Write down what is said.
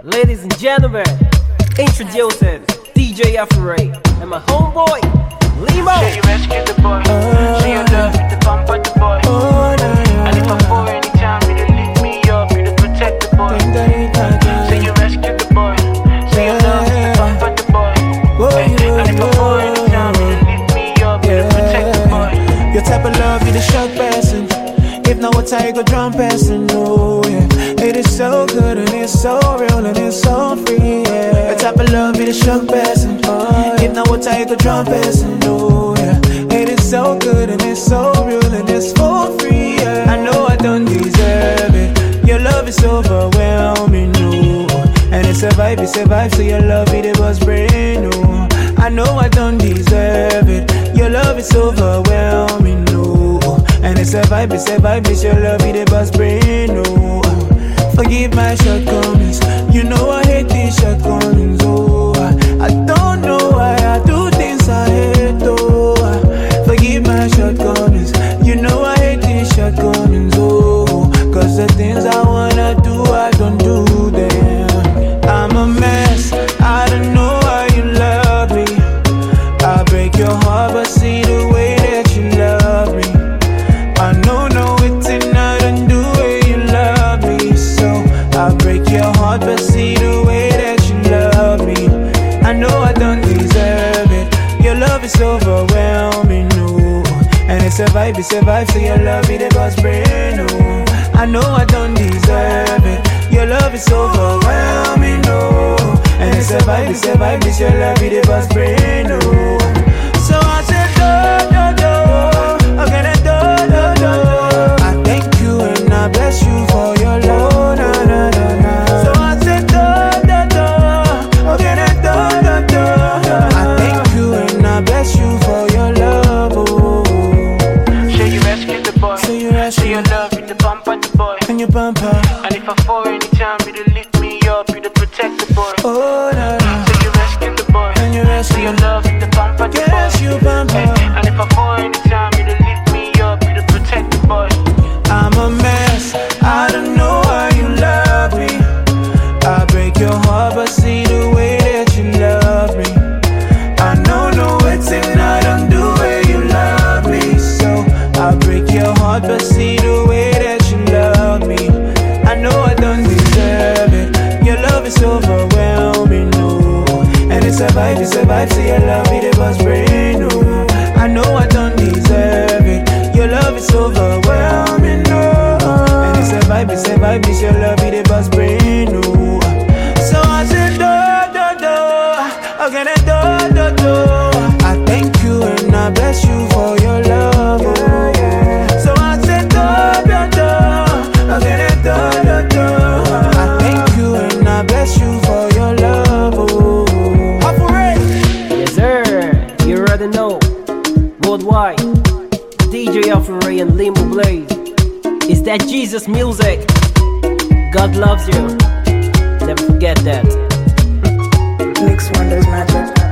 Ladies and gentlemen, introducing DJ Afro-Ray and my homeboy, Limo. Say you rescue the boy. Say you love you to pump at the boy. And if I fall anytime, you to lift me up, you to protect the boy. Say you rescue the boy. Say you love you to pump at the boy. And if I fall anytime, you to lift me up, you to protect the boy. Your type of love, you the shock person. If not, what I go drum person, no, yeah. It is so good and it's so real and it's so free, yeah. Your type of love, you the shock person. If not, what I go drum person, no, yeah. It is so good and it's so real and it's for free, yeah. I know I don't deserve it. Your love is overwhelming, no. And it's a vibe, so your love, it was brain, no. I know I don't deserve it. Your love is overwhelming, no. And it's a vibe, it's your love, it was brain, no. Forgive my shortcomings, you know I hate these shortcomings, oh. I don't know why I do things I hate, oh. Forgive my shortcomings, you know I hate these shortcomings, oh. Cause the things I wanna do, I don't do them. I'm a mess, I don't know why you love me. I break your heart, but see the way that you love me. I know, no, it's not undo way you love me. So I break your heart, but see the way that you love me. I know I don't deserve it. Your love is overwhelming, no. And it's a vibe, so your love, it was brain, no. I know I don't deserve it. Your love is overwhelming, no. And it's a vibe, it's your love, it was brain, no. So I said, do, again, do. I thank you and I bless you for your love, na, na, na, na. So I said, do, again, do. I thank you and I bless you for your love, oh. Say you rescue the boy. Say you love you to pump at the boy. And you bump her. And if I fall anytime, you to lift me up, you to protect the boy. Oh, no. Say you rescue the boy. And you rescue. Say you love you to pump at the boy. Yes, you bump her. And if I fall anytime, you to lift me up, you to protect the boy. I'm a mess, I don't know why you love me. I break your heart, but see the way that you love me. I know, no, it's not undo the way you love me. So I break your heart, but see the way that you love me. I know I don't deserve it. Your love is overwhelming, no. And it's a vibe, so your love, it was brain, no. I know I don't deserve it. Your love is overwhelming, no. And it's a vibe, it's your love, it was brain, no. So I said, do, again, do. I thank you and I bless you for your love, oh. So I said, do, again, do. I thank you and I bless you for your love, oh. Yes sir, you already know. Worldwide, DJ Afro-Ray and Limbo Blaze. It's that Jesus music. God loves you. Never forget that. Mix Wonders Magic.